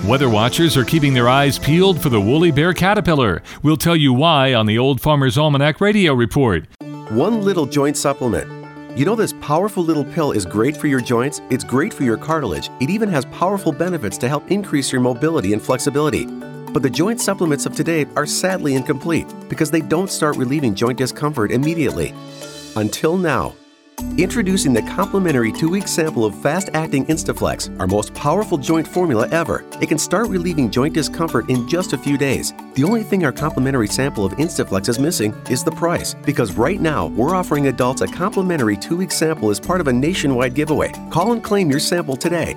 Weather watchers are keeping their eyes peeled for the woolly bear caterpillar. We'll tell you why on the Old Farmer's Almanac Radio Report. One little joint supplement. You know this powerful little pill is great for your joints, it's great for your cartilage, it even has powerful benefits to help increase your mobility and flexibility. But the joint supplements of today are sadly incomplete because they don't start relieving joint discomfort immediately. Until now. Introducing the complimentary 2-week sample of fast-acting Instaflex, our most powerful joint formula ever. It can start relieving joint discomfort in just a few days. The only thing our complimentary sample of Instaflex is missing is the price, because right now we're offering adults a complimentary 2-week sample as part of a nationwide giveaway. Call and claim your sample today.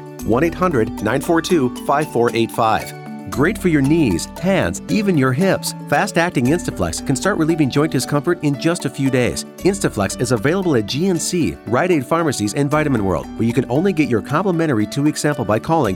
1-800-942-5485. Great for your knees, hands, even your hips. Fast-acting Instaflex can start relieving joint discomfort in just a few days. Instaflex is available at GNC, Rite Aid Pharmacies, and Vitamin World, where you can only get your complimentary 2-week sample by calling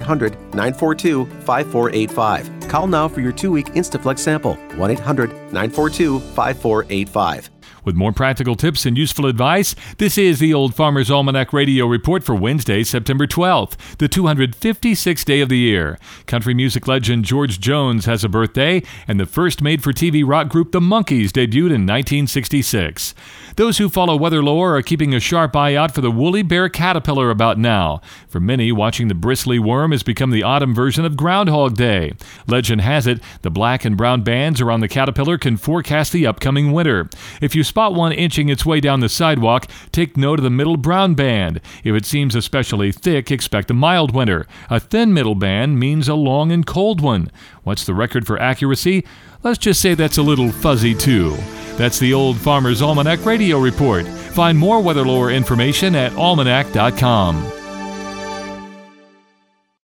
1-800-942-5485. Call now for your 2-week Instaflex sample. 1-800-942-5485. With more practical tips and useful advice, this is the Old Farmer's Almanac Radio Report for Wednesday, September 12th, the 256th day of the year. Country music legend George Jones has a birthday, and the first made-for-TV rock group The Monkees debuted in 1966. Those who follow weather lore are keeping a sharp eye out for the woolly bear caterpillar about now. For many, watching the bristly worm has become the autumn version of Groundhog Day. Legend has it, the black and brown bands around the caterpillar can forecast the upcoming winter. If you spot one inching its way down the sidewalk, take note of the middle brown band. If it seems especially thick, expect a mild winter. A thin middle band means a long and cold one. What's the record for accuracy? Let's just say that's a little fuzzy too. That's the Old Farmer's Almanac Radio Report. Find more weather lore information at almanac.com.